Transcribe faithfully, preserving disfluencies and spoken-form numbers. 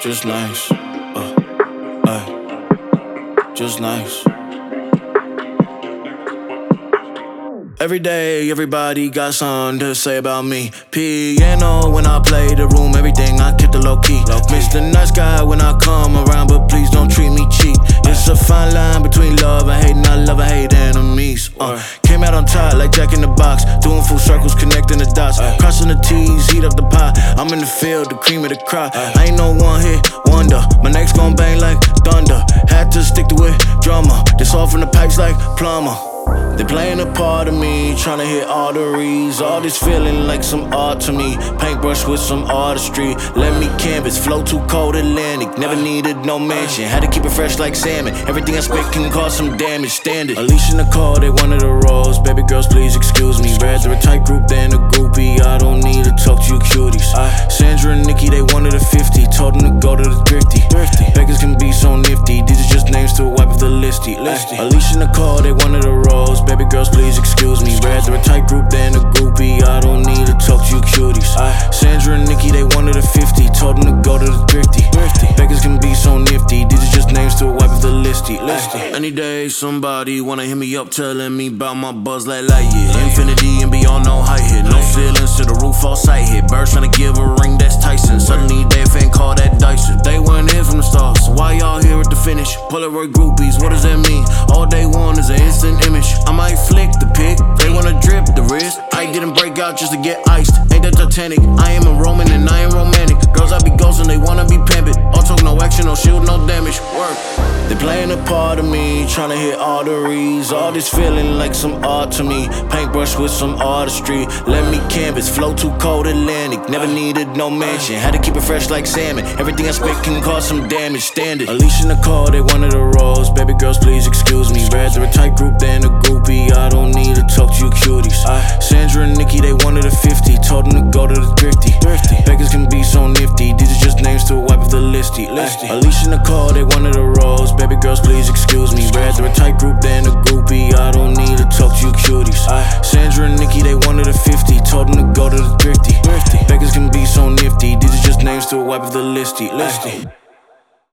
just nice. Uh, ay, just nice. Every day, everybody got something to say about me. Piano when I play the room, everything I keep the low key. Mister Nice Guy when I come around, but please don't treat me cheap. It's a fine line between love and hate, and I love and hate enemies. Uh, came out on top like Jack in the Box, doing full circles, connecting the dots, crossing the T's, heat up the pot. I'm in the field, the cream of the crop. I ain't no one hit wonder. My neck's gon' bang like thunder. Had to stick to it, drummer. This all from the pipes like plumber. They playing a part of me, tryna hit arteries. All this feeling like some art to me. Paintbrush with some artistry. Let me canvas, flow too cold Atlantic. Never needed no mansion, had to keep it fresh like salmon. Everything I spit can cause some damage, standard. Alicia Nicole, they wanted a rose. Baby girls, please excuse me. Rather a tight group than a groupie. I don't need to talk to you cuties. Sandra and Nikki, they wanted a fifty. Told them to go to the thrifty. Beggars can be so nifty. These are just names to wipe off the listy. Alicia Nicole, they wanted a rose. Baby girls, please excuse me. Rather a tight group than a groupie. I don't need to talk to you cuties. Sandra and Nikki, they wanted a fifty. Told them to go to the thrifty. Beggars can be so nifty. These are just names to wipe off the listy. Any day, somebody wanna hit me up, telling me about my buzz like Lightyear. Infinity and beyond, no height hit. No ceilings to the roof, all sight hit. Birds tryna give a ring, that's Tyson. Suddenly they fan call that Dyson. They weren't in from the start, so why y'all here at the finish? Polaroid groupies, what does that mean? All they want is an instant image. I might flick the pic, they wanna drip the wrist. I didn't break out just to get iced. Ain't that Titanic? I am a Roman and I am romantic. Girls I be ghosting, they wanna be pimpin'. All talk, no action, no shield, no damage. Work. They playing a part of me, tryna hit arteries. All this feeling like some art to me. Paintbrush with some artistry. Let me canvas, flow too cold Atlantic. Never needed no mansion, had to keep it fresh like salmon. Everything I spit can cause some damage, standard. Alicia Nicole, they wanted a rose. Baby girls, please excuse me. Rather a tight group than a groupie. I don't need to talk to you cuties. Sandra and Nikki, they wanted a fifty. Told them to go to the thrifty. Beggars can be so nifty. These are just names to wipe off the listy. Alicia Nicole, they wanted a rose. Baby girls, please excuse me. Rather a tight group than a groupie. I don't need to talk to you cuties. Sandra and Nikki, they wanted a fifty. Told them to go to the thrifty. Beggars can be so nifty. These are just names to wipe off the listy.